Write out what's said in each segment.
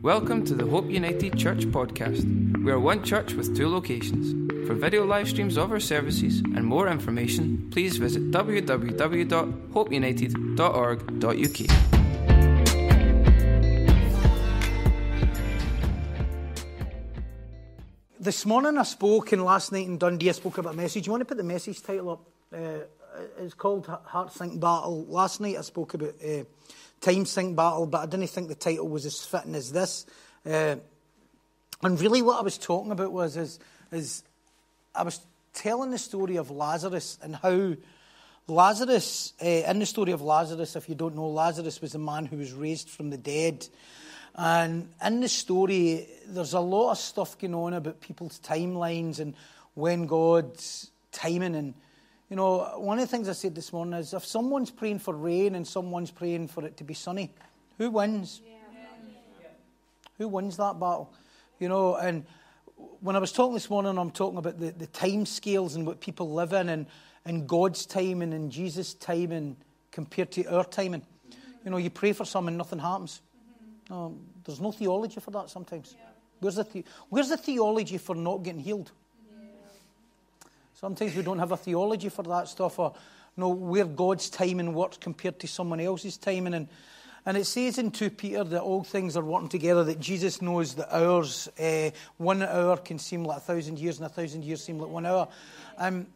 Welcome to the Hope United Church podcast. We are one church with two locations. For video live streams of our services and more information, please visit www.hopeunited.org.uk. This morning I spoke, and last night in Dundee I spoke about a message. You want to put the message title up? It's called Heart Sink Battle. Last night I spoke about Time Sink Battle, but I didn't think the title was as fitting as this. And really what I was talking about was I was telling the story of Lazarus and how Lazarus, in the story of Lazarus, if you don't know, Lazarus was a man who was raised from the dead. And in the story, there's a lot of stuff going on about people's timelines and when God's timing. And, you know, one of the things I said this morning is if someone's praying for rain and someone's praying for it to be sunny, who wins? Yeah. Who wins that battle? You know, and when I was talking this morning, I'm talking about the time scales and what people live in and God's timing and Jesus' timing compared to our timing. You know, you pray for something, nothing happens. There's no theology for that sometimes. Where's the theology for not getting healed? Sometimes we don't have a theology for that stuff, or where God's timing works compared to someone else's timing. And it says in 2 Peter that all things are working together, that Jesus knows that ours, 1 hour can seem like 1,000 years, and 1,000 years seem like 1 hour. And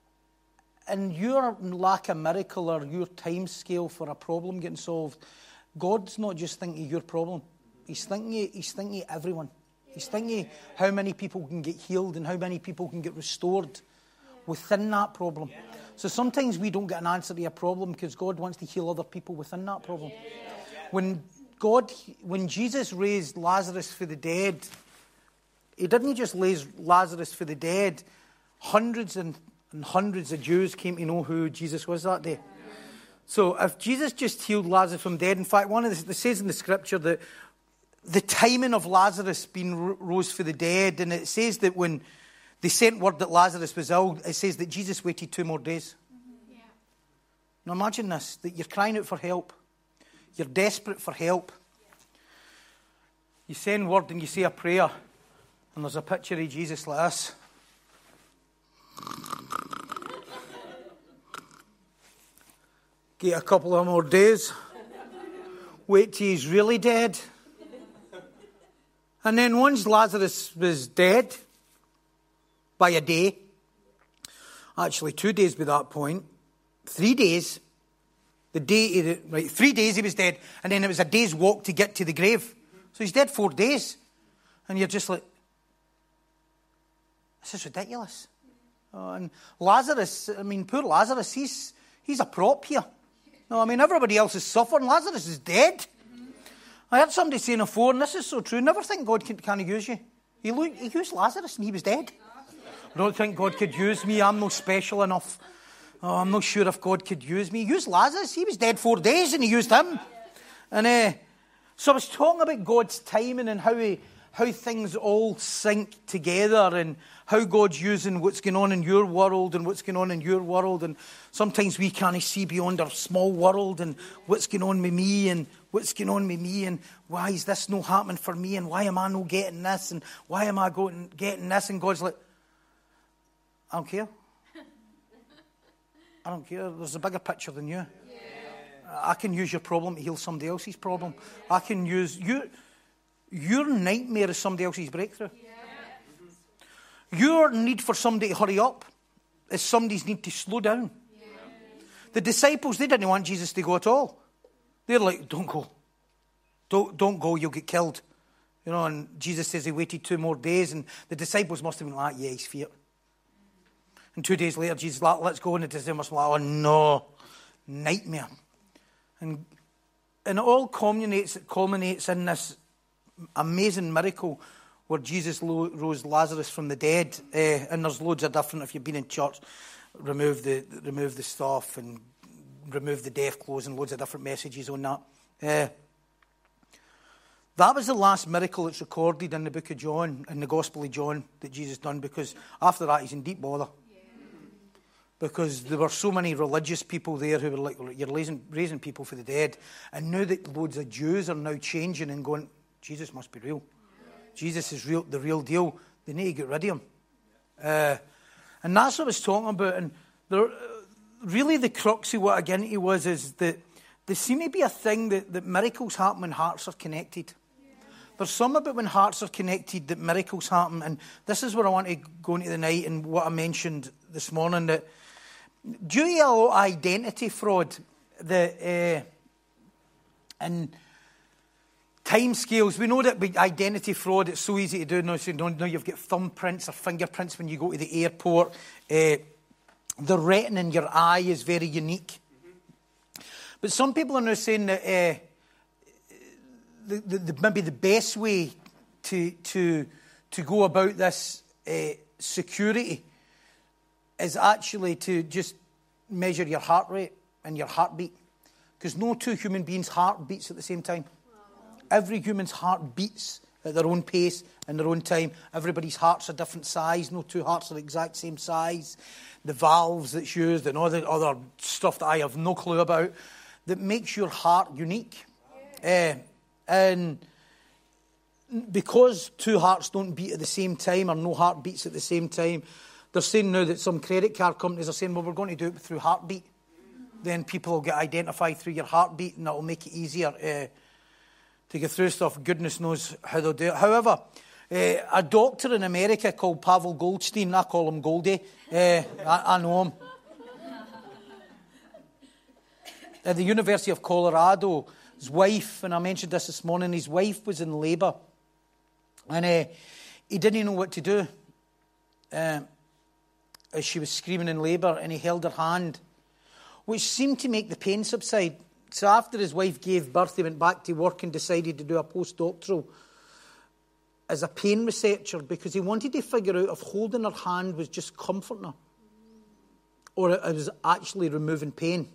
your lack of miracle or your time scale for a problem getting solved, God's not just thinking of your problem. He's thinking of everyone. He's thinking of how many people can get healed and how many people can get restored within that problem. So sometimes we don't get an answer to a problem because God wants to heal other people within that problem. When Jesus raised Lazarus for the dead, he didn't just raise Lazarus for the dead. Hundreds and hundreds of Jews came to know who Jesus was that day. So if Jesus just healed Lazarus from dead, in fact, it says in the scripture that the timing of Lazarus being rose for the dead, and it says that when they sent word that Lazarus was ill, it says that Jesus waited 2 more days. Yeah. Now imagine this, that you're crying out for help. You're desperate for help. You send word and you say a prayer, and there's a picture of Jesus like this. Get a couple of more days. Wait till he's really dead. And then once Lazarus was dead, by a day, actually 2 days by that point, 3 days, 3 days he was dead, and then it was a day's walk to get to the grave. So he's dead 4 days. And you're just like, this is ridiculous. And Lazarus, poor Lazarus, he's a prop here. No, everybody else is suffering. Lazarus is dead. I heard somebody saying on phone, this is so true, never think God can use you. He used Lazarus and he was dead. I don't think God could use me. I'm not special enough. I'm not sure if God could use me. He used Lazarus. He was dead 4 days and he used him. And so I was talking about God's timing and how things all sync together and how God's using what's going on in your world and what's going on in your world. And sometimes we can't see beyond our small world and what's going on with me and what's going on with me and why is this not happening for me and why am I not getting this and why am I getting this? And God's like, I don't care. I don't care. There's a bigger picture than you. I can use your problem to heal somebody else's problem. I can use your nightmare is somebody else's breakthrough. Your need for somebody to hurry up is somebody's need to slow down. The disciples, they didn't want Jesus to go at all. They're like, don't go. Don't go, you'll get killed. You know, and Jesus says he waited 2 more days, and the disciples must have been like, yeah, he's feared. And 2 days later, Jesus like, let's go, and the disciples must be like, oh no, nightmare. And it all culminates in this amazing miracle where Jesus rose Lazarus from the dead. And there's loads of different, if you've been in church, remove the stuff and remove the deaf clothes and loads of different messages on that. That was the last miracle that's recorded in the book of John, in the Gospel of John, that Jesus done, because after that he's in deep bother. Because there were so many religious people there who were like, you're raising people for the dead. And now that loads of Jews are now changing and going, Jesus must be real. Jesus is real, the real deal. They need to get rid of him. And that's what I was talking about. And really the crux of what I got into is that there seems to be a thing that miracles happen when hearts are connected. There's some about when hearts are connected that miracles happen. And this is where I want to go into tonight and what I mentioned this morning, that due to a lot of identity fraud and time scales, we know that with identity fraud, it's so easy to do. Now you've got thumbprints or fingerprints when you go to the airport. The retina in your eye is very unique. But some people are now saying that maybe the best way to go about this security is actually to just measure your heart rate and your heartbeat. Because no two human beings' heart beats at the same time. Every human's heart beats at their own pace and their own time. Everybody's heart's a different size. No two hearts are the exact same size. The valves that's used and all the other stuff that I have no clue about that makes your heart unique. And because two hearts don't beat at the same time or no heart beats at the same time, they're saying now that some credit card companies are saying, well, we're going to do it through heartbeat. Then people will get identified through your heartbeat and that will make it easier to get through stuff. Goodness knows how they'll do it. However, a doctor in America called Pavel Goldstein, I call him Goldie, I know him. At the University of Colorado, his wife, and I mentioned this morning, his wife was in labour. And he didn't know what to do as she was screaming in labour, and he held her hand, which seemed to make the pain subside. So after his wife gave birth, he went back to work and decided to do a postdoctoral as a pain researcher because he wanted to figure out if holding her hand was just comforting her or it was actually removing pain.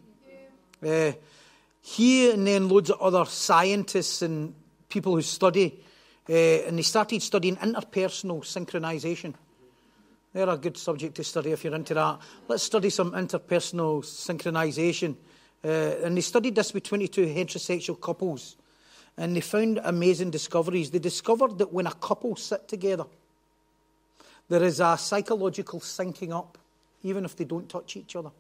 He and then loads of other scientists and people who study, and they started studying interpersonal synchronization. They're a good subject to study if you're into that. Let's study some interpersonal synchronization. And they studied this with 22 heterosexual couples. And they found amazing discoveries. They discovered that when a couple sit together, there is a psychological syncing up, even if they don't touch each other.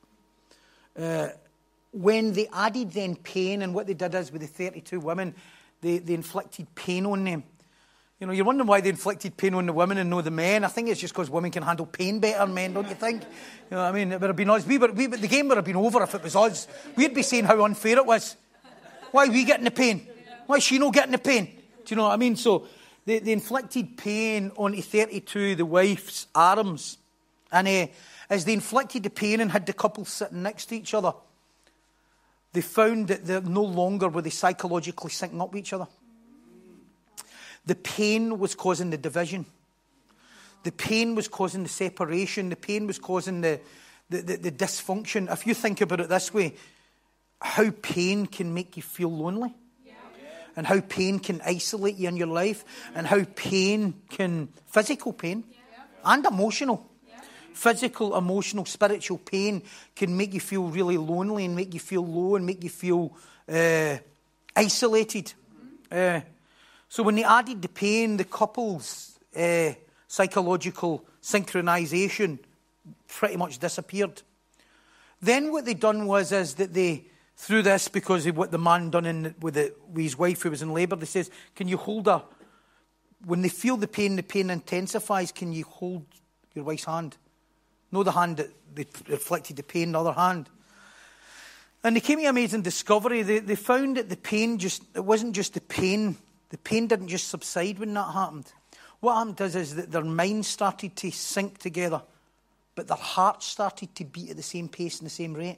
When they added then pain, and what they did is with the 32 women, they inflicted pain on them. You know, you're wondering why they inflicted pain on the women and not the men. I think it's just because women can handle pain better than men, don't you think? You know what I mean? It would have been us. The game would have been over if it was us. We'd be saying how unfair it was. Why are we getting the pain? Why is she not getting the pain? Do you know what I mean? So they inflicted pain onto 32, the wife's arms. And as they inflicted the pain and had the couple sitting next to each other, they found that they're no longer were they psychologically syncing up with each other. The pain was causing the division. The pain was causing the separation. The pain was causing the dysfunction. If you think about it this way, how pain can make you feel lonely. Yeah. And how pain can isolate you in your life. And how pain can, physical pain and emotional. Physical, emotional, spiritual pain can make you feel really lonely and make you feel low and make you feel isolated. So when they added the pain, the couple's psychological synchronization pretty much disappeared. Then what they done was that they, through this, because of what the man done with his wife who was in labour, they says, can you hold her? When they feel the pain intensifies, can you hold your wife's hand? No, the hand that they inflicted the pain, the other hand. And they came to an amazing discovery. They found that the pain it wasn't just the pain. The pain didn't just subside when that happened. What happened is that their minds started to sync together, but their hearts started to beat at the same pace and the same rate.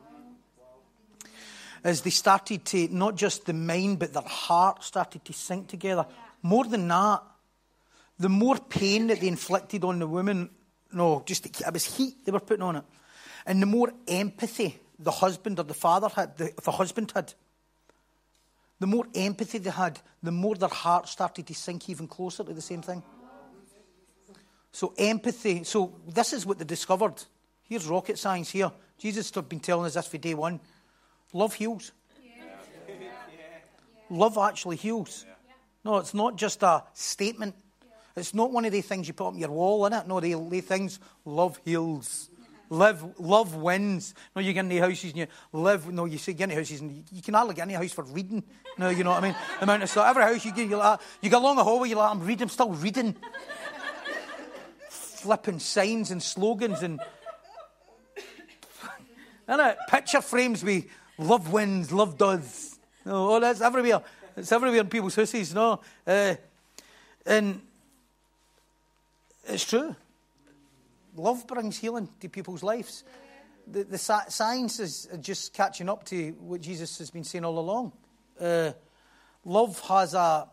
As they started to, not just the mind, but their heart started to sync together. More than that, the more pain that they inflicted on the woman, it was heat they were putting on it. And the more empathy the husband or the father had, the husband had, the more empathy they had, the more their heart started to sink even closer to the same thing. So empathy. So this is what they discovered. Here's rocket science here. Jesus has been telling us this for day one. Love heals. Love actually heals. No, it's not just a statement. It's not one of the things you put up on your wall, innit? No, the things, love heals. Love wins. No, you get into houses and you live. No, you say get into houses and you can hardly get into a house for reading. No, you know what I mean? The amount of stuff. Every house you get, you're like, you go along a hallway, you're like, I'm reading, I'm still reading. Flipping signs and slogans and innit? Picture frames with love wins, love does. No, that's everywhere. It's everywhere in people's houses. No, and it's true. Love brings healing to people's lives. The science is just catching up to what Jesus has been saying all along. Love has a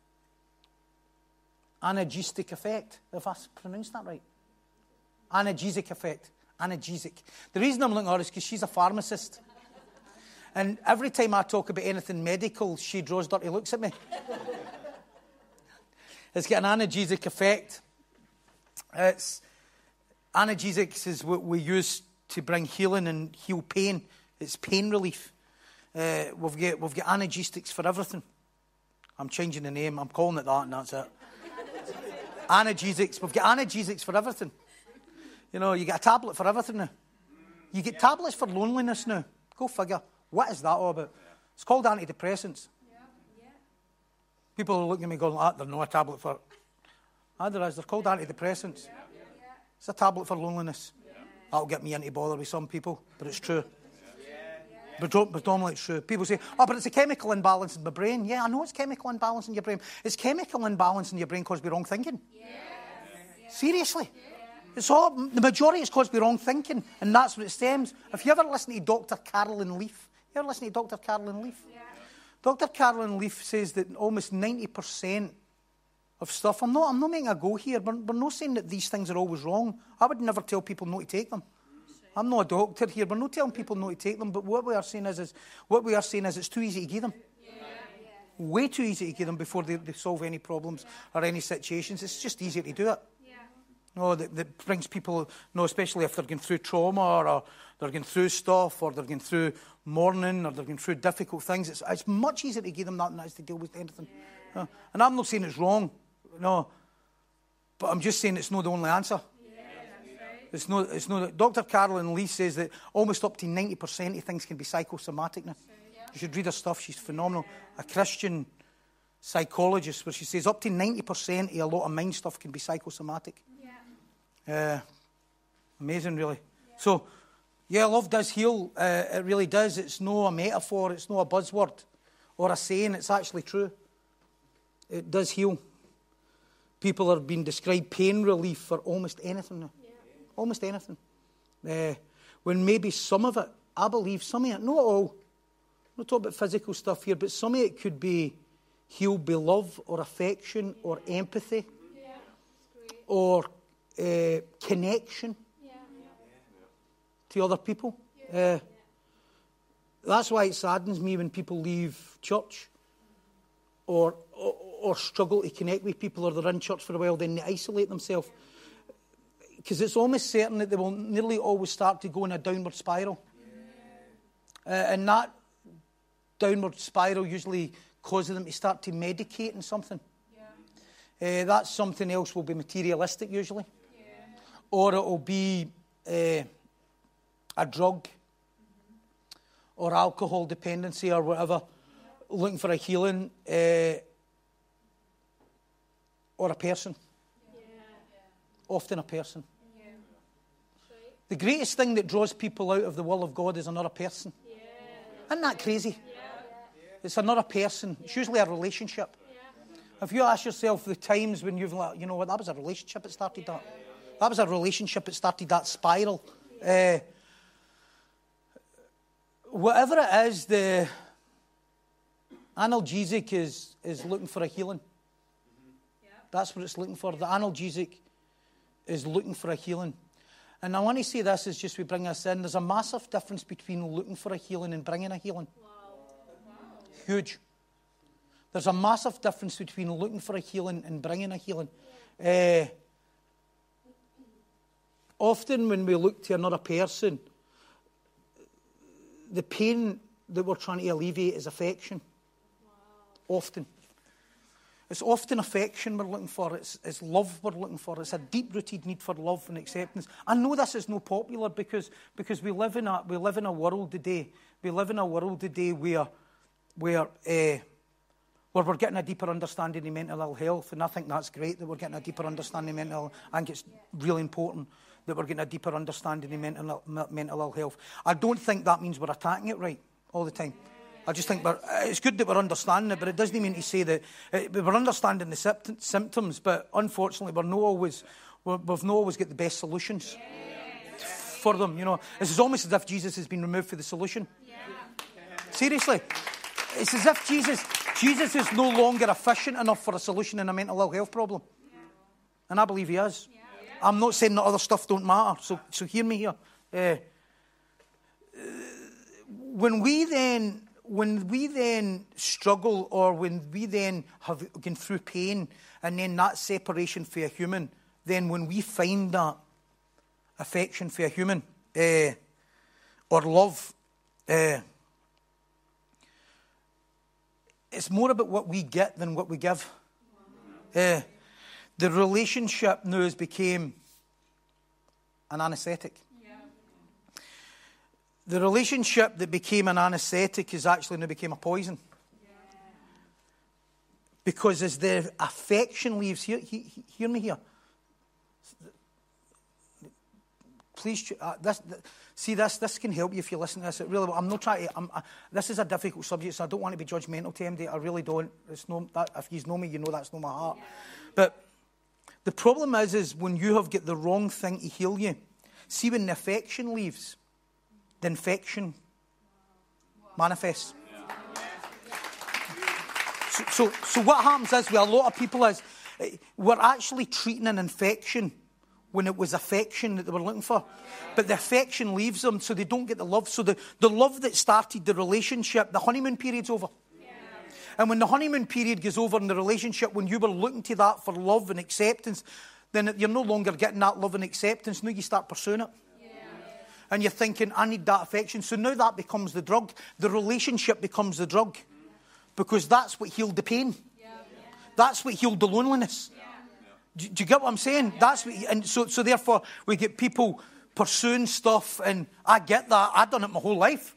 analgesic effect, if I pronounced that right. Analgesic effect. Analgesic. The reason I'm looking at her is because she's a pharmacist. And every time I talk about anything medical, she draws dirty looks at me. It's got an analgesic effect. Analgesics is what we use to bring healing and heal pain. It's pain relief. We've got analgesics for everything. I'm changing the name. I'm calling it that, and that's it. Analgesics. We've got analgesics for everything. You know, you get a tablet for everything now. You get tablets for loneliness now. Go figure. What is that all about? It's called antidepressants. People are looking at me going, there's no tablet for it. There is. They're called antidepressants. It's a tablet for loneliness. That'll get me into bother with some people, but it's true. But normally it's true. People say, but it's a chemical imbalance in my brain. Yeah, I know it's chemical imbalance in your brain. It's chemical imbalance in your brain caused by wrong thinking. Seriously. It's all, the majority is caused by wrong thinking, and that's what it stems. If you ever listen to Dr. Carolyn Leaf, Dr. Carolyn Leaf says that almost 90% of stuff, I'm not making a go here, but we're not saying that these things are always wrong. I would never tell people not to take them. I'm not a doctor here. We're not telling people not to take them, but what we are saying is it's too easy to give them. Way too easy to give them before they solve any problems or any situations. It's just easier to do it. No, that brings people, especially if they're going through trauma or they're going through stuff or they're going through mourning or they're going through difficult things. It's much easier to give them that than it is to deal with anything. And I'm not saying it's wrong, but I'm just saying it's not the only answer. It's not. Dr. Carolyn Leaf says that almost up to 90% of things can be psychosomatic now. You should read her stuff. She's phenomenal. A Christian psychologist, where she says up to 90% of a lot of mind stuff can be psychosomatic. Amazing, really. So, love does heal. It really does. It's not a metaphor. It's not a buzzword or a saying. It's actually true. It does heal. People are being described pain relief for almost anything now. Almost anything. When maybe some of it, I believe some of it, not all. I'm not talking about physical stuff here, but some of it could be healed by love or affection or empathy or connection to other people. That's why it saddens me when people leave church or struggle to connect with people, or they're in church for a while, then they isolate themselves. Because it's almost certain that they will nearly always start to go in a downward spiral. And that downward spiral usually causes them to start to medicate in something. That something else will be materialistic usually. Or it will be a drug or alcohol dependency or whatever, looking for a healing, or a person. Often a person. The greatest thing that draws people out of the will of God is another person. Isn't that crazy? It's another person. It's usually a relationship. If you ask yourself the times when you've like, you know what, that was a relationship that started that. That was a relationship that started that spiral. Whatever it is, the analgesic is looking for a healing. That's what it's looking for. The analgesic is looking for a healing. And I want to say this as just we bring us in. There's a massive difference between looking for a healing and bringing a healing. Huge. There's a massive difference between looking for a healing and bringing a healing. Often when we look to another person, the pain that we're trying to alleviate is affection. Often. It's often affection we're looking for. It's love we're looking for. It's a deep-rooted need for love and acceptance. I know this is not popular because we live in a world today. We live in a world today where we're getting a deeper understanding of mental health, and I think that's great that we're getting a deeper understanding of mental health. I think it's really important that we're getting a deeper understanding of mental health. I don't think that means we're attacking it right all the time. I just think it's good that we're understanding it, but it doesn't mean to say that we're understanding the symptoms, but unfortunately we've not always got the best solutions for them. You know, it's almost as if Jesus has been removed for the solution. Seriously. It's as if Jesus is no longer efficient enough for a solution in a mental health problem. And I believe he is. I'm not saying that other stuff don't matter, so hear me here. When we then struggle, or when we then have gone through pain, and then that separation for a human, then when we find that affection for a human, or love, it's more about what we get than what we give. The relationship now became an anaesthetic. The relationship that became an anaesthetic is actually now became a poison. Because as the affection leaves, hear me here. Please, this can help you if you listen to this. It really, I'm not trying to. This is a difficult subject, so I don't want to be judgmental to MD. I really don't. It's not that. If you know me, you know that's not my heart. But the problem is when you have got the wrong thing to heal you. See, when the affection leaves, the infection manifests. So what happens is with a lot of people is we're actually treating an infection when it was affection that they were looking for. But the affection leaves them, so they don't get the love. So the love that started the relationship, the honeymoon period's over. And when the honeymoon period goes over in the relationship, when you were looking to that for love and acceptance, then you're no longer getting that love and acceptance. Now you start pursuing it. And you're thinking, I need that affection. So now that becomes the drug. The relationship becomes the drug. Because that's what healed the pain. That's what healed the loneliness. Do you get what I'm saying? So therefore, we get people pursuing stuff, and I get that. I've done it my whole life.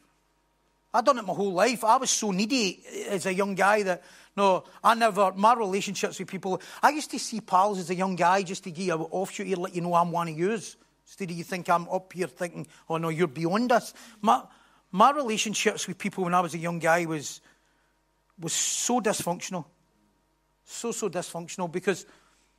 I was so needy as a young guy that, my relationships with people, I used to see pals as a young guy just to give you an offshoot here, let you know I'm one of yours. Instead of you think I'm up here thinking, oh no, you're beyond us. My relationships with people when I was a young guy was so dysfunctional. So dysfunctional because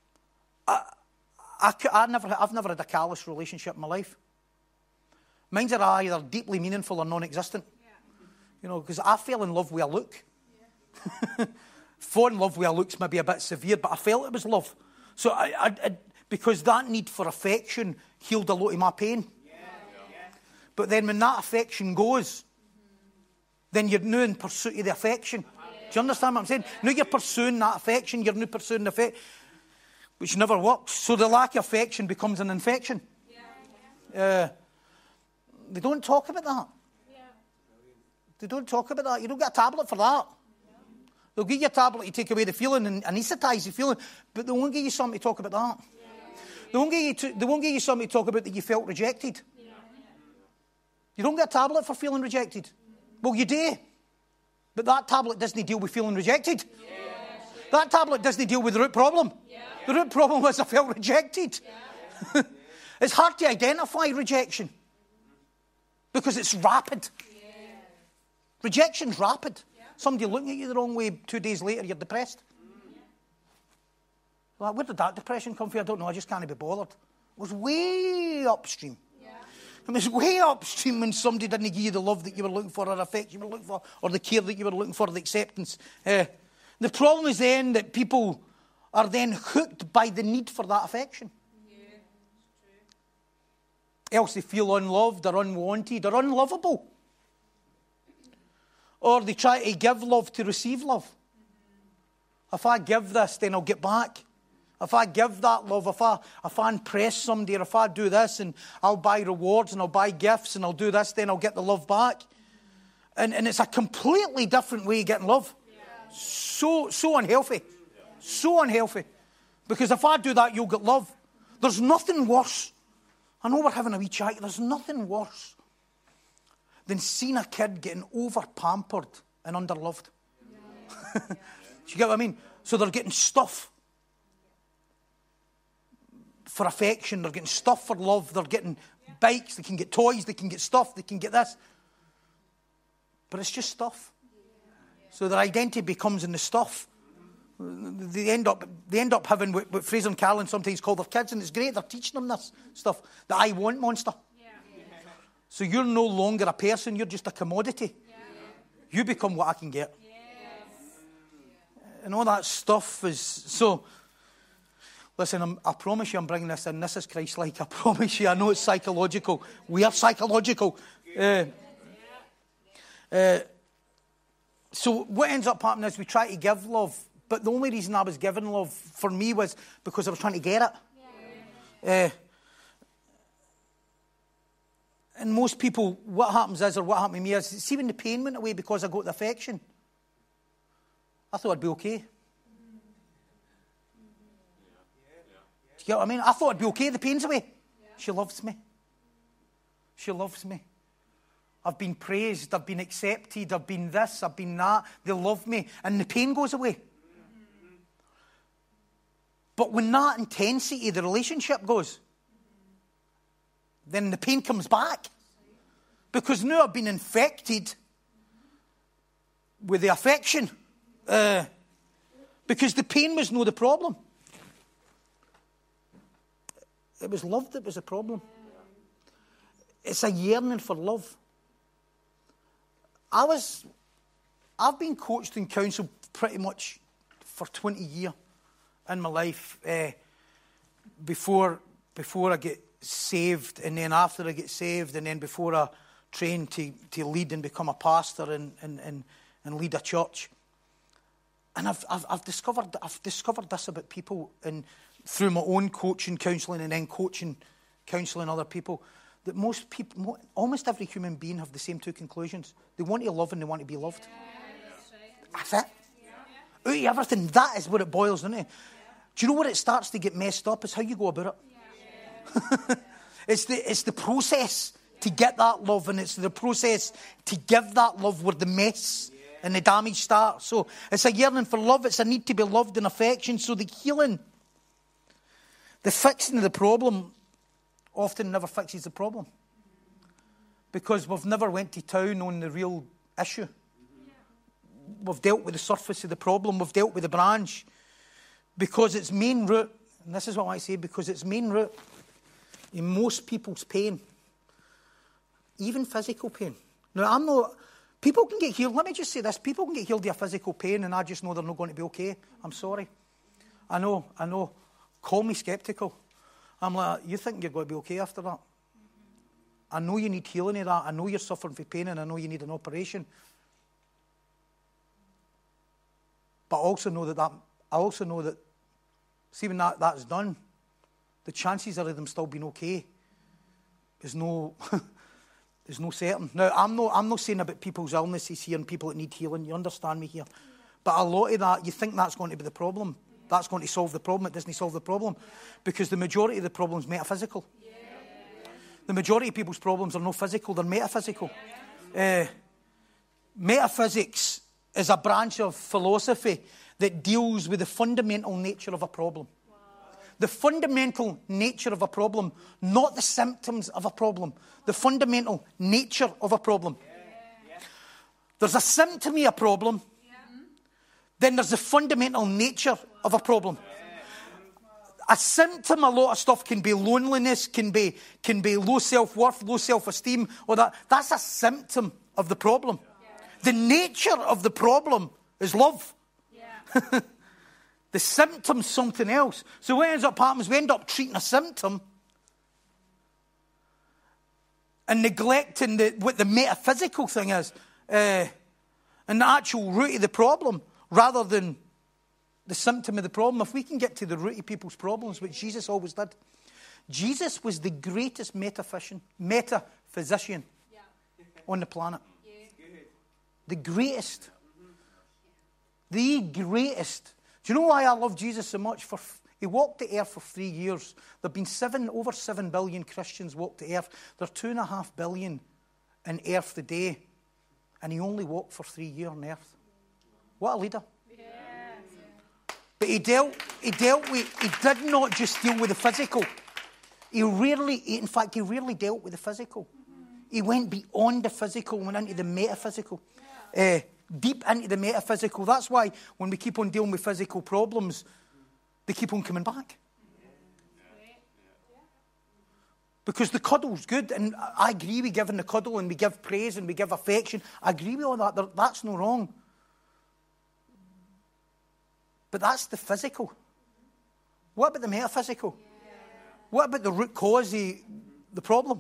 I've never had a callous relationship in my life. Mine's are either deeply meaningful or non-existent. You know, because I fell in love with a look. Fall in love with a look's maybe a bit severe, but I felt it was love. So because that need for affection healed a lot of my pain. But then when that affection goes, then you're now in pursuit of the affection. Do you understand what I'm saying? Now you're pursuing that affection, you're now pursuing the affection, which never works. So the lack of affection becomes an infection. They don't talk about that. They don't talk about that. You don't get a tablet for that. They'll give you a tablet to take away the feeling and anaesthetise the feeling, but they won't give you something to talk about that. They won't give you something to talk about that you felt rejected. You don't get a tablet for feeling rejected. Well, you do. But that tablet doesn't deal with feeling rejected. That tablet doesn't deal with the root problem. The root problem was I felt rejected. It's hard to identify rejection because it's rapid. Rejection's rapid. Somebody looking at you the wrong way, 2 days later, you're depressed. Well, where did that depression come from? I don't know. I just can't be bothered. It was way upstream. It was way upstream when somebody didn't give you the love that you were looking for, or affection you were looking for, or the care that you were looking for, the acceptance. The problem is then that people are then hooked by the need for that affection. Else they feel unloved, or unwanted, or unlovable. Or they try to give love to receive love. If I give this, then I'll get back. If I give that love, if I impress somebody, or if I do this, and I'll buy rewards, and I'll buy gifts, and I'll do this, then I'll get the love back. And it's a completely different way of getting love. So unhealthy. So unhealthy. Because if I do that, you'll get love. There's nothing worse. I know we're having a wee chat. There's nothing worse than seeing a kid getting over-pampered and underloved. Do you get what I mean? So they're getting stuff for affection. They're getting stuff for love. They're getting bikes. They can get toys. They can get stuff. They can get this. But it's just stuff. So their identity becomes in the stuff. They end up having what Fraser and Carolyn sometimes call their kids, and it's great. They're teaching them this stuff, the I want monster. So you're no longer a person, you're just a commodity. You become what I can get. And all that stuff is... So, listen, I promise you I'm bringing this in. This is Christ-like. I promise you. I know it's psychological. We are psychological. So what ends up happening is we try to give love. But the only reason I was giving love for me was because I was trying to get it. And most people, what happens is, or what happened to me is, see when the pain went away because I got the affection, I thought I'd be okay. Do you get what I mean? I thought I'd be okay, the pain's away. She loves me. She loves me. I've been praised, I've been accepted, I've been this, I've been that. They love me, and the pain goes away. But when that intensity of the relationship goes, then the pain comes back. Because now I've been infected with the affection. Because the pain was no the problem. It was love that was the problem. It's a yearning for love. I've been coached and counselled pretty much for 20 years in my life before I get saved, and then after I get saved, and then before I train to lead and become a pastor and lead a church. And I've discovered this about people, and through my own coaching, counselling, and then counselling other people, that most people, almost every human being, have the same two conclusions. They want to love and they want to be loved. That's it. Out of everything, that is what it boils down to. Do you know where it starts to get messed up? Is how you go about it. It's the process to get that love, and it's the process to give that love where the mess and the damage starts. So it's a yearning for love. It's a need to be loved and affection. So the healing, the fixing of the problem, often never fixes the problem. Because we've never went to town on the real issue. We've dealt with the surface of the problem. We've dealt with the branch. Because its main root, and this is what I say, because its main root in most people's pain, even physical pain. Now, people can get healed. Let me just say this. People can get healed of physical pain, and I just know they're not going to be okay. I'm sorry. I know. Call me sceptical. I'm like, you think you're going to be okay after that? I know you need healing of that. I know you're suffering from pain, and I know you need an operation. But I also know that see, when that's done, the chances of them still being okay is no certain. Now, I'm not saying about people's illnesses here and people that need healing. You understand me here? But a lot of that, you think that's going to be the problem. That's going to solve the problem. It doesn't solve the problem. Because the majority of the problem is metaphysical. The majority of people's problems are not physical, they're metaphysical. Metaphysics is a branch of philosophy that deals with the fundamental nature of a problem. The fundamental nature of a problem, not the symptoms of a problem. The fundamental nature of a problem. There's a symptom of a problem. Then there's the fundamental nature of a problem. A symptom, a lot of stuff can be loneliness, can be low self-worth, low self-esteem, or that. That's a symptom of the problem. The nature of the problem is love. The symptom's something else. So what ends up happening is we end up treating a symptom and neglecting what the metaphysical thing is, and the actual root of the problem, rather than the symptom of the problem. If we can get to the root of people's problems, which Jesus always did. Jesus was the greatest metaphysician on the planet. The greatest. The greatest. Do you know why I love Jesus so much? He walked the earth for 3 years. There have been over 7 billion Christians walk the earth. There are 2.5 billion in earth today. And he only walked for 3 years on earth. What a leader. But he did not just deal with the physical. He rarely dealt with the physical. He went beyond the physical, went into the metaphysical. Deep into the metaphysical. That's why when we keep on dealing with physical problems, they keep on coming back. Because the cuddle's good, and I agree with giving the cuddle, and we give praise, and we give affection. I agree with all that. That's no wrong. But that's the physical. What about the metaphysical? What about the root cause of the problem?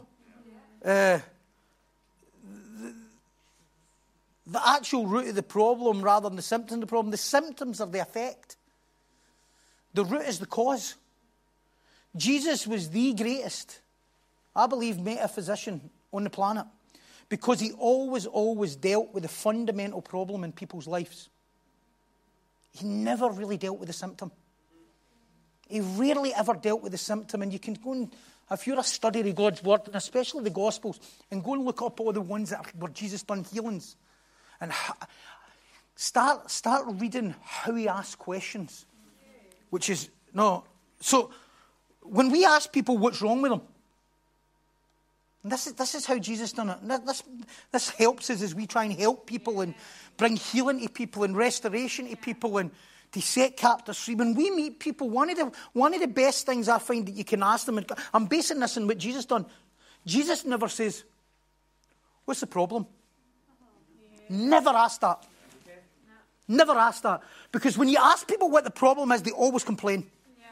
The actual root of the problem rather than the symptom of the problem. The symptoms are the effect. The root is the cause. Jesus was the greatest, I believe, metaphysician on the planet because he always dealt with the fundamental problem in people's lives. He never really dealt with the symptom. He rarely ever dealt with the symptom. And you can go and, if you're a study of God's Word, and especially the Gospels, and go and look up all the ones where Jesus done healings. And start reading how he asked questions. Which is, no. So, when we ask people what's wrong with them, and this is how Jesus done it. This helps us as we try and help people and bring healing to people and restoration to people and to set captives free. When we meet people, one of the best things I find that you can ask them, and I'm basing this on what Jesus done. Jesus never says, "What's the problem?" Never ask that. Never ask that. Because when you ask people what the problem is, they always complain.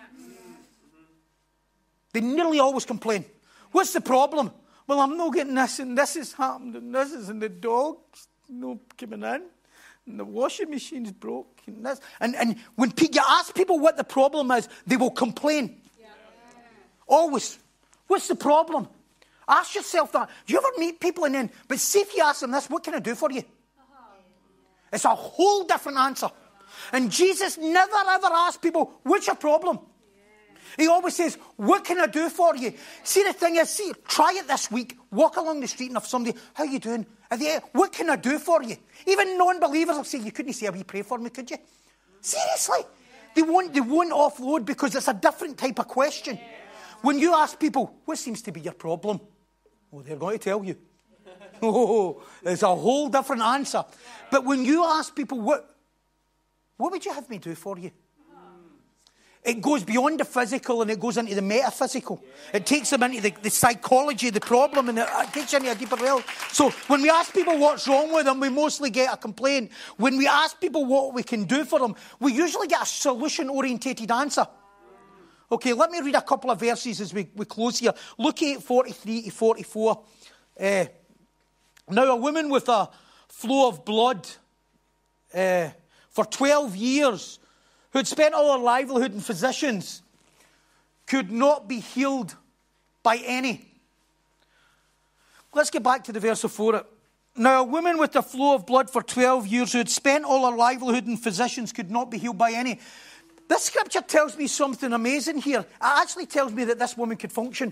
They nearly always complain. What's the problem? Well, I'm not getting this, and this has happened, and this is, and the dog's not coming in, and the washing machine's broke, and this. And when you ask people what the problem is, they will complain. Always. What's the problem? Ask yourself that. Do you ever meet people and then, but see if you ask them this, what can I do for you? It's a whole different answer. And Jesus never ever asked people, what's your problem? He always says, what can I do for you? See, the thing is, try it this week. Walk along the street and if somebody, how you doing? What can I do for you? Even non-believers will say, you couldn't say a wee pray for me, could you? Seriously. They won't offload because it's a different type of question. When you ask people, what seems to be your problem? Oh, they're going to tell you. Oh, it's a whole different answer. But when you ask people, what would you have me do for you? It goes beyond the physical and it goes into the metaphysical. It takes them into the psychology of the problem and it takes you into a deeper realm. So when we ask people what's wrong with them, we mostly get a complaint. When we ask people what we can do for them, we usually get a solution-orientated answer. Okay, let me read a couple of verses as we close here. Luke 8:43 to 44. Now a woman with a flow of blood for 12 years, who had spent all her livelihood in physicians, could not be healed by any. Let's get back to the verse before it. Now a woman with a flow of blood for 12 years, who had spent all her livelihood in physicians, could not be healed by any. This scripture tells me something amazing here. It actually tells me that this woman could function.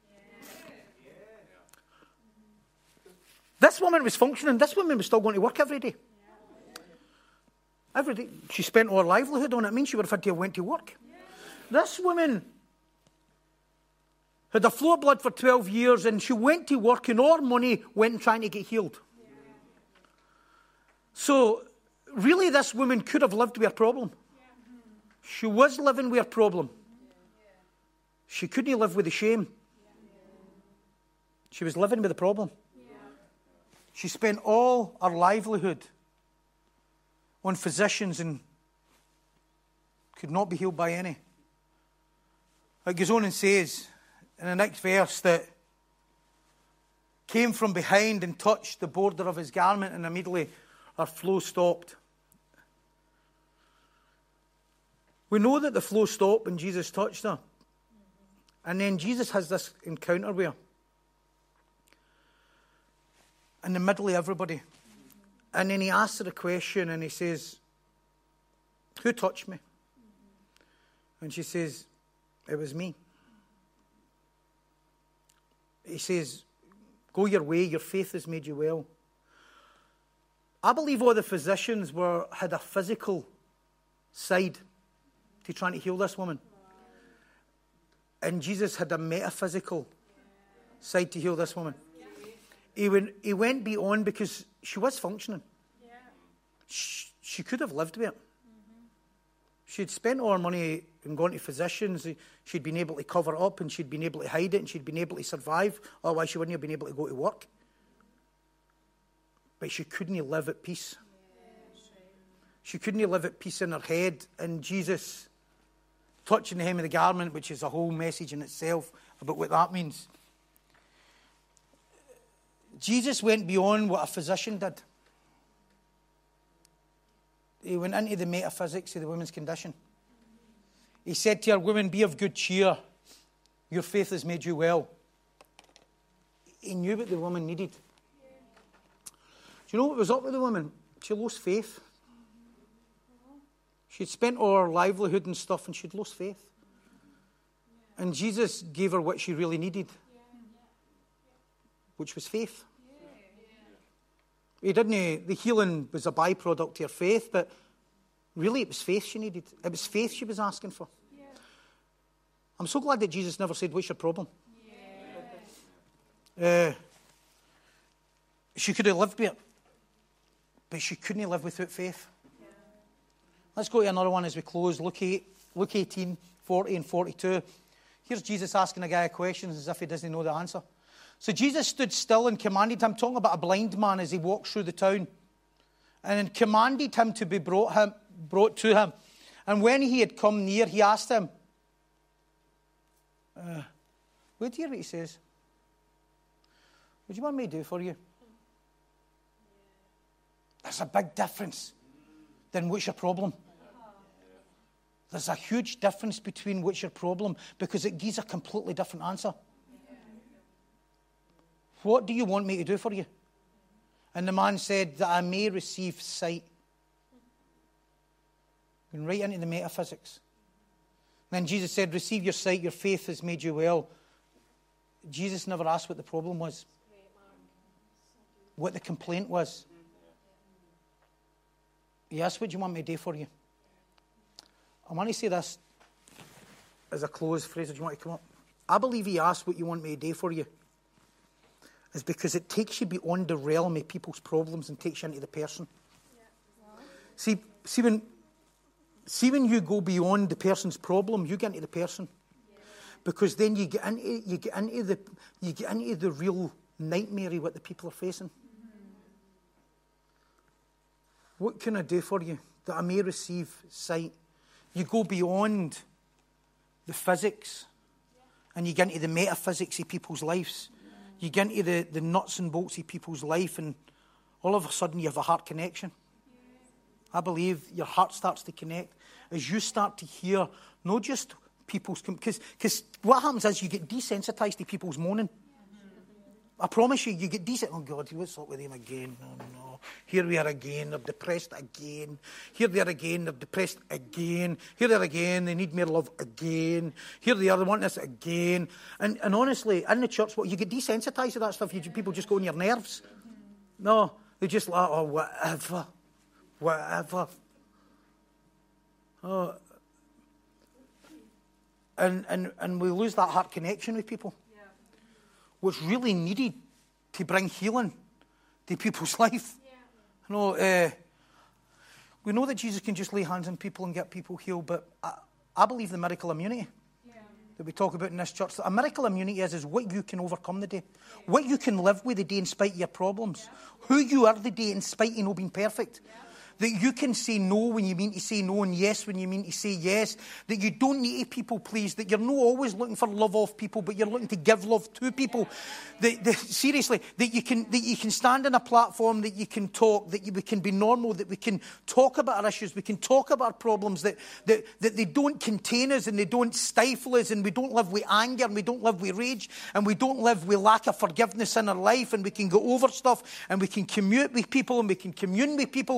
This woman was functioning. This woman was still going to work every day. Every day. She spent all her livelihood on it. It means she would have had to have went to work. This woman had a flow of blood for 12 years and she went to work and all her money went and trying to get healed. So, really this woman could have lived with a problem. She was living with a problem. She couldn't live with the shame. She was living with a problem. She spent all her livelihood on physicians and could not be healed by any. It goes on and says in the next verse that came from behind and touched the border of his garment and immediately her flow stopped. We know that the flow stopped when Jesus touched her. And then Jesus has this encounter with her. In the middle of everybody. And then he asks her a question and he says, who touched me? And she says, it was me. He says, go your way, your faith has made you well. I believe all the physicians had a physical side to trying to heal this woman. And Jesus had a metaphysical side to heal this woman. He went beyond because she was functioning. She could have lived with it. She'd spent all her money and gone to physicians. She'd been able to cover it up and she'd been able to hide it and she'd been able to survive. Otherwise, she wouldn't have been able to go to work. But she couldn't live at peace. She couldn't live at peace in her head. And Jesus, touching the hem of the garment, which is a whole message in itself about what that means. Jesus went beyond what a physician did. He went into the metaphysics of the woman's condition. He said to her, woman, be of good cheer. Your faith has made you well. He knew what the woman needed. Do you know what was up with the woman? She lost faith. She'd spent all her livelihood and stuff and she'd lost faith. And Jesus gave her what she really needed, which was faith. He didn't. The healing was a byproduct to her faith, but really it was faith she needed. It was faith she was asking for. Yeah. I'm so glad that Jesus never said, what's your problem? Yeah. She could have lived with it, but she couldn't live without faith. Yeah. Let's go to another one as we close. Luke 18, 40 and 42. Here's Jesus asking a guy questions as if he doesn't know the answer. So Jesus stood still and commanded him, talking about a blind man as he walked through the town, and commanded him to be brought to him. And when he had come near, he asked him, wait to hear what he says. What do you want me to do for you? There's a big difference than what's your problem. There's a huge difference between what's your problem because it gives a completely different answer. What do you want me to do for you? And the man said, that I may receive sight. And right into the metaphysics. Then Jesus said, receive your sight, your faith has made you well. Jesus never asked what the problem was. What the complaint was. He asked, what do you want me to do for you? I want to say this as a close. Fraser, do you want to come up? I believe he asked what you want me to do for you is because it takes you beyond the realm of people's problems and takes you into the person. Yeah. Wow. See when you go beyond the person's problem, you get into the person. Yeah. Because then you get into the real nightmare of what the people are facing. Mm-hmm. What can I do for you that I may receive sight? You go beyond the physics and you get into the metaphysics of people's lives. You get into the nuts and bolts of people's life and all of a sudden you have a heart connection. I believe your heart starts to connect as you start to hear not just people's... Because what happens is you get desensitized to people's moaning. I promise you, you get decent. Oh, God, what's up with him again? Oh, no. Here we are again. They're depressed again. Here they are again. They're depressed again. Here they are again. They need more love again. Here they are. They want this again. And honestly, in the church, you get desensitized to that stuff. People just go on your nerves. No, they just like, oh, whatever. Oh. And we lose that heart connection with people. What's really needed to bring healing to people's life. Yeah. We know that Jesus can just lay hands on people and get people healed, but I believe the miracle immunity that we talk about in this church. A miracle immunity is what you can overcome the day. Yeah. What you can live with the day in spite of your problems. Yeah. Who you are the day in spite of not being perfect. Yeah. That you can say no when you mean to say no and yes when you mean to say yes. That you don't need to people please. That you're not always looking for love off people, but you're looking to give love to people. Seriously, that you can stand on a platform, that you can talk, that we can be normal, that we can talk about our issues, we can talk about our problems, that they don't contain us and they don't stifle us, and we don't live with anger and we don't live with rage and we don't live with lack of forgiveness in our life, and we can go over stuff and we can commute with people and we can commune with people and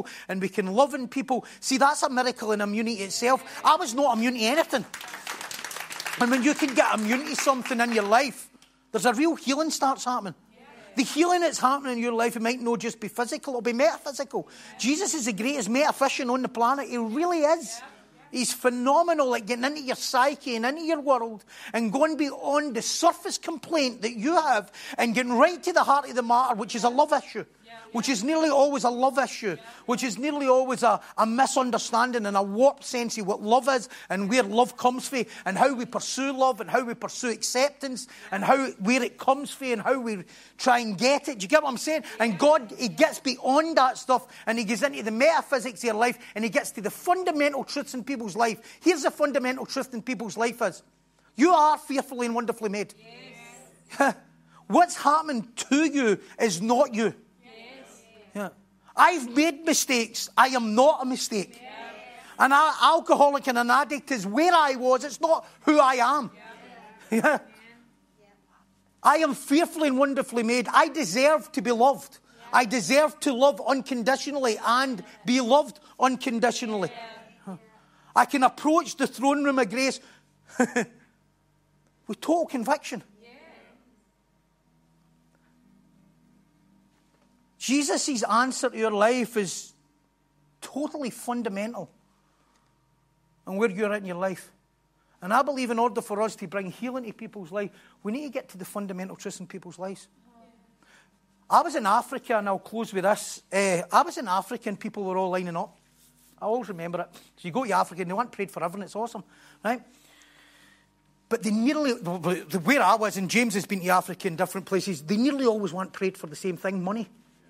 we can love in people. See, that's a miracle in immunity itself. I was not immune to anything. And when you can get immune to something in your life, there's a real healing starts happening. The healing that's happening in your life, it might not just be physical, it'll be metaphysical. Jesus is the greatest metaphysician on the planet. He really is. He's phenomenal at getting into your psyche and into your world and going beyond the surface complaint that you have and getting right to the heart of the matter, which is a love issue, which is nearly always a love issue, which is nearly always a misunderstanding and a warped sense of what love is and where love comes from and how we pursue love and how we pursue acceptance and where it comes from and how we try and get it. Do you get what I'm saying? And God, he gets beyond that stuff and he gets into the metaphysics of your life and he gets to the fundamental truths in people's life. Here's the fundamental truth in people's life is, you are fearfully and wonderfully made. Yes. What's happening to you is not you. Yeah. I've made mistakes. I am not a mistake. An alcoholic and an addict is where I was. It's not who I am. Yeah. I am fearfully and wonderfully made. I deserve to be loved. I deserve to love unconditionally and be loved unconditionally. I can approach the throne room of grace with total conviction. Jesus' answer to your life is totally fundamental on where you're at in your life. And I believe in order for us to bring healing to people's life, we need to get to the fundamental truths in people's lives. I was in Africa, and I'll close with this. I was in Africa, and people were all lining up. I always remember it. So you go to Africa, and they want prayed forever, and it's awesome, right? But they nearly, where I was, and James has been to Africa in different places, they nearly always want prayed for the same thing, money.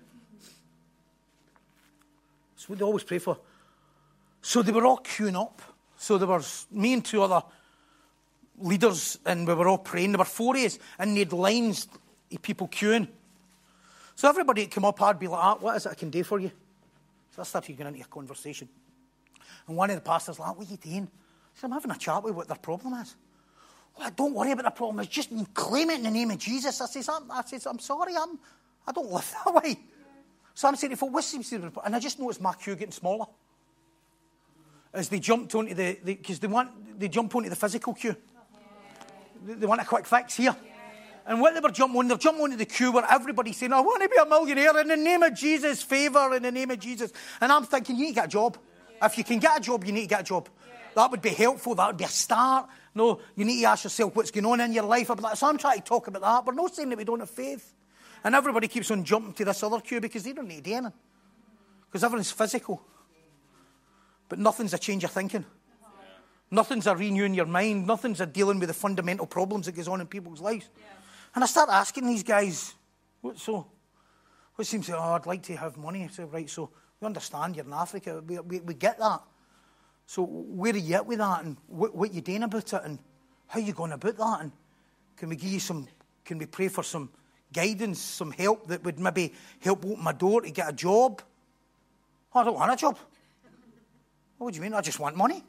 That's what they always pray for. So they were all queuing up. So there was me and two other leaders, and we were all praying. There were 4 days, and they had lines of people queuing. So everybody that came up, I'd be like, what is it I can do for you? So I started getting into a conversation. And one of the pastors was like, what are you doing? I said, I'm having a chat with what their problem is. Well, don't worry about the problem. It's just claim it in the name of Jesus. I says, I'm sorry, I don't live that way. So I'm saying, if it was, and I just noticed my queue getting smaller as they jumped onto because they jump onto the physical queue. They want a quick fix here. And what they were jumping on, they're jumping onto the queue where everybody's saying, I want to be a millionaire in the name of Jesus, favour in the name of Jesus. And I'm thinking, you need to get a job. If you can get a job, you need to get a job. That would be helpful. That would be a start. No, you need to ask yourself what's going on in your life. So I'm trying to talk about that. We're not saying that we don't have faith. And everybody keeps on jumping to this other queue because they don't need to do anything. Because everything's physical. But nothing's a change of thinking. Nothing's a renewing your mind. Nothing's a dealing with the fundamental problems that goes on in people's lives. And I start asking these guys, what seems to, I'd like to have money. I say, right, so we understand you're in Africa. We get that. So where are you at with that? And what are you doing about it? And how are you going about that? And can we give you can we pray for some guidance, some help that would maybe help open my door to get a job? Oh, I don't want a job. What do you mean? I just want money.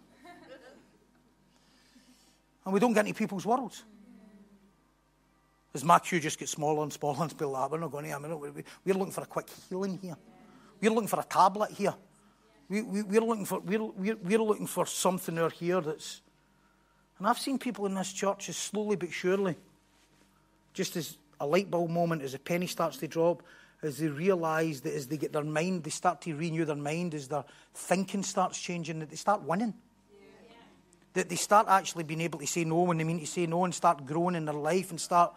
And we don't get into people's worlds. As my queue just gets smaller and smaller and people like, we're not going to, we're looking for a quick healing here. We're looking for a tablet here. We're looking for something out here that's... And I've seen people in this church as slowly but surely, just as a light bulb moment, as a penny starts to drop, as they realise that as they get their mind, they start to renew their mind, as their thinking starts changing, that they start winning. Yeah. That they start actually being able to say no when they mean to say no and start growing in their life and start,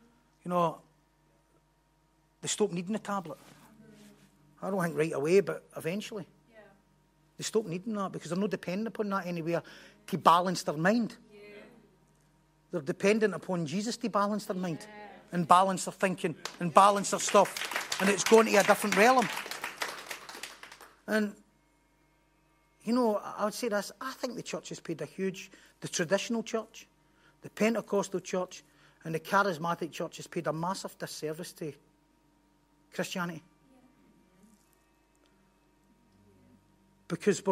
they stop needing a tablet. I don't think right away, but eventually. Yeah. They stop needing that because they're not dependent upon that anywhere to balance their mind. Yeah. They're dependent upon Jesus to balance their mind. Yeah. And balance their thinking, and balance their stuff. And it's going to a different realm. And, I would say this, I think the church has paid the traditional church, the Pentecostal church, and the charismatic church has paid a massive disservice to Christianity. Because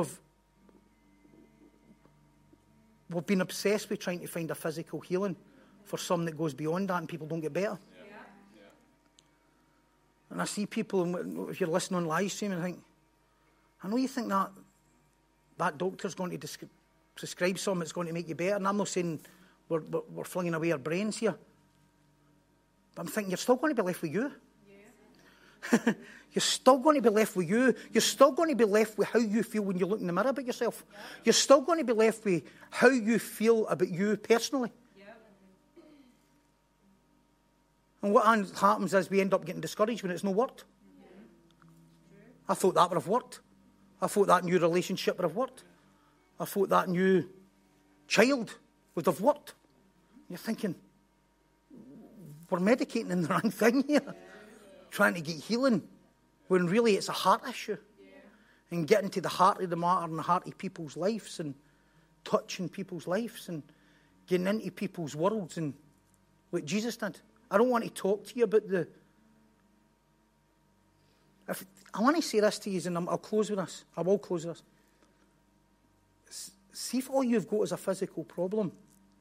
we've been obsessed with trying to find a physical healing for some that goes beyond that and people don't get better. Yeah. Yeah. And I see people, if you're listening on live stream, and think, I know you think that doctor's going to prescribe something that's going to make you better, and I'm not saying we're flinging away our brains here. But I'm thinking you're still going to be left with you. Yeah. You're still going to be left with you. You're still going to be left with how you feel when you look in the mirror about yourself. Yeah. You're still going to be left with how you feel about you personally. Yeah. And what happens is we end up getting discouraged when it's not worked. Yeah. I thought that would have worked. I thought that new relationship would have worked. I thought that new child would have worked. You're thinking, we're medicating in the wrong thing here. Trying to get healing, when really it's a heart issue. And getting to the heart of the matter and the heart of people's lives and touching people's lives and getting into people's worlds and what Jesus did. I don't want to talk to you about I want to say this to you, and I'll close with this. I will close with this. See if all you've got is a physical problem,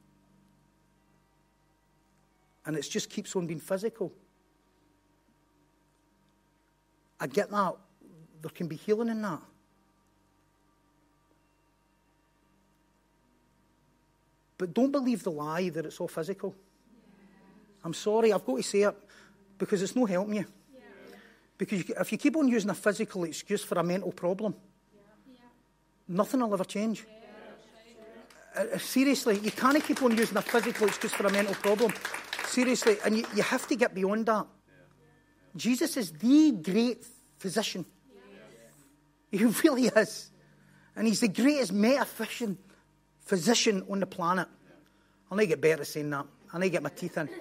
and it just keeps on being physical. I get that. There can be healing in that. But don't believe the lie that it's all physical. I'm sorry, I've got to say it, because it's no helping you. Because if you keep on using a physical excuse for a mental problem, nothing will ever change. Seriously, you can't keep on using a physical excuse for a mental problem. Seriously, and you have to get beyond that. Jesus is the great physician. He really is. And he's the greatest metaphysician on the planet. I'll need to get better at saying that. I need to get my teeth in.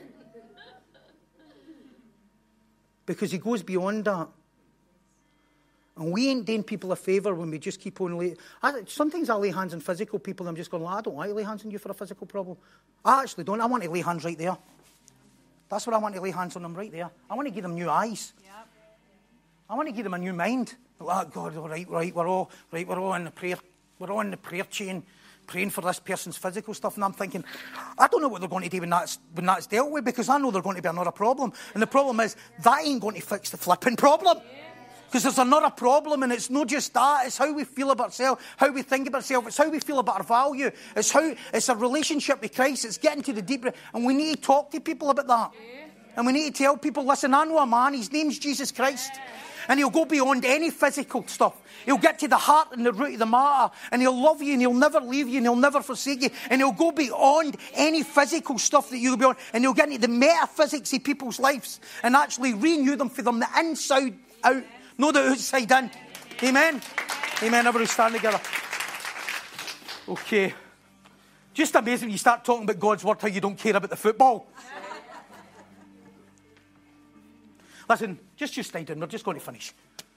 Because he goes beyond that. And we ain't doing people a favour when we just keep on sometimes I lay hands on physical people and I'm just going, I don't want to lay hands on you for a physical problem. I actually don't. I want to lay hands right there. That's what I want to lay hands on them, right there. I want to give them new eyes. Yep. I want to give them a new mind. Oh, God, all right, we're all in the prayer. We're all in the prayer chain, praying for this person's physical stuff. And I'm thinking, I don't know what they're going to do when that's dealt with, because I know there's going to be another problem. And the problem is, that ain't going to fix the flipping problem. Because there's another problem, and it's not just that. It's how we feel about ourselves, how we think about ourselves. It's how we feel about our value. It's a relationship with Christ. It's getting to the deeper. And we need to talk to people about that. And we need to tell people, listen, I know a man. His name's Jesus Christ. And he'll go beyond any physical stuff. He'll get to the heart and the root of the matter. And he'll love you, and he'll never leave you, and he'll never forsake you. And he'll go beyond any physical stuff that you'll be on. And he'll get into the metaphysics of people's lives and actually renew them for them the inside out. No, the outside in. Amen? Amen. Everybody stand together. Okay. Just amazing when you start talking about God's word, how you don't care about the football. Listen, just stay down. We're just going to finish.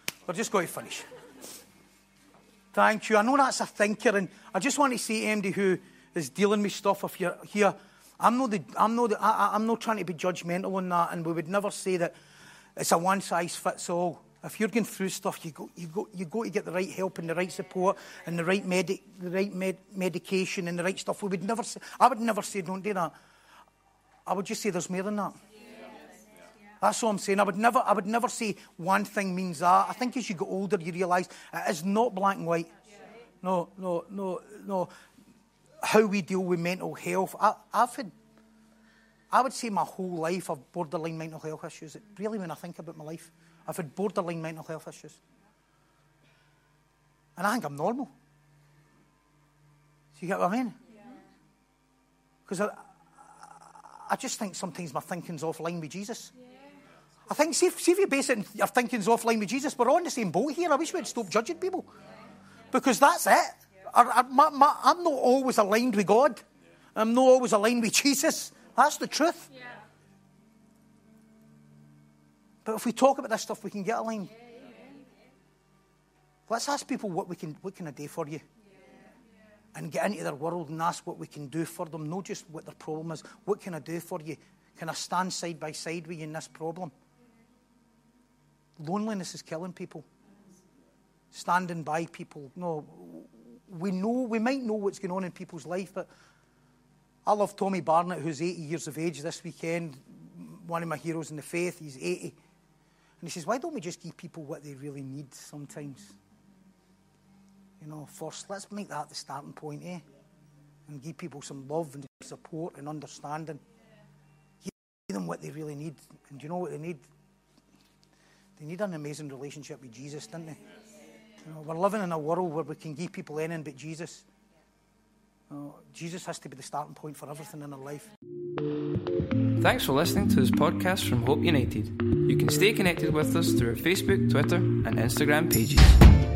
Thank you. I know that's a thinker, and I just want to say to anybody who is dealing with stuff, if you're here, I'm not trying to be judgmental on that, and we would never say that it's a one-size-fits-all. If you're going through stuff, you go to get the right help and the right support and the right medication and the right stuff. I would never say don't do that. I would just say there's more than that. Yes. That's what I'm saying. I would never say one thing means that. I think as you get older, you realise it is not black and white. No. How we deal with mental health. I would say my whole life I've borderline mental health issues. Really, when I think about my life, I've had borderline mental health issues. And I think I'm normal. Do you get what I mean? Because I just think sometimes my thinking's offline with Jesus. Yeah. I think, see if you base it on your thinking's offline with Jesus, we're all in the same boat here. I wish we'd stop judging people. Because that's it. I'm not always aligned with God. I'm not always aligned with Jesus. That's the truth. Yeah. But if we talk about this stuff, we can get aligned. Let's ask people what can I do for you? And get into their world and ask what we can do for them, not just what their problem is. What can I do for you? Can I stand side by side with you in this problem? Loneliness is killing people. Standing by people. No, we might know what's going on in people's life, but I love Tommy Barnett, who's 80 years of age this weekend, one of my heroes in the faith. He's 80. And he says, why don't we just give people what they really need sometimes? first. Let's make that the starting point, and give people some love and support and understanding. Give them what they really need. And do you know what they need? They need an amazing relationship with Jesus, don't they? We're living in a world where we can give people anything but Jesus. Jesus has to be the starting point for everything in our life. Thanks for listening to this podcast from Hope United. You can stay connected with us through our Facebook, Twitter and Instagram pages.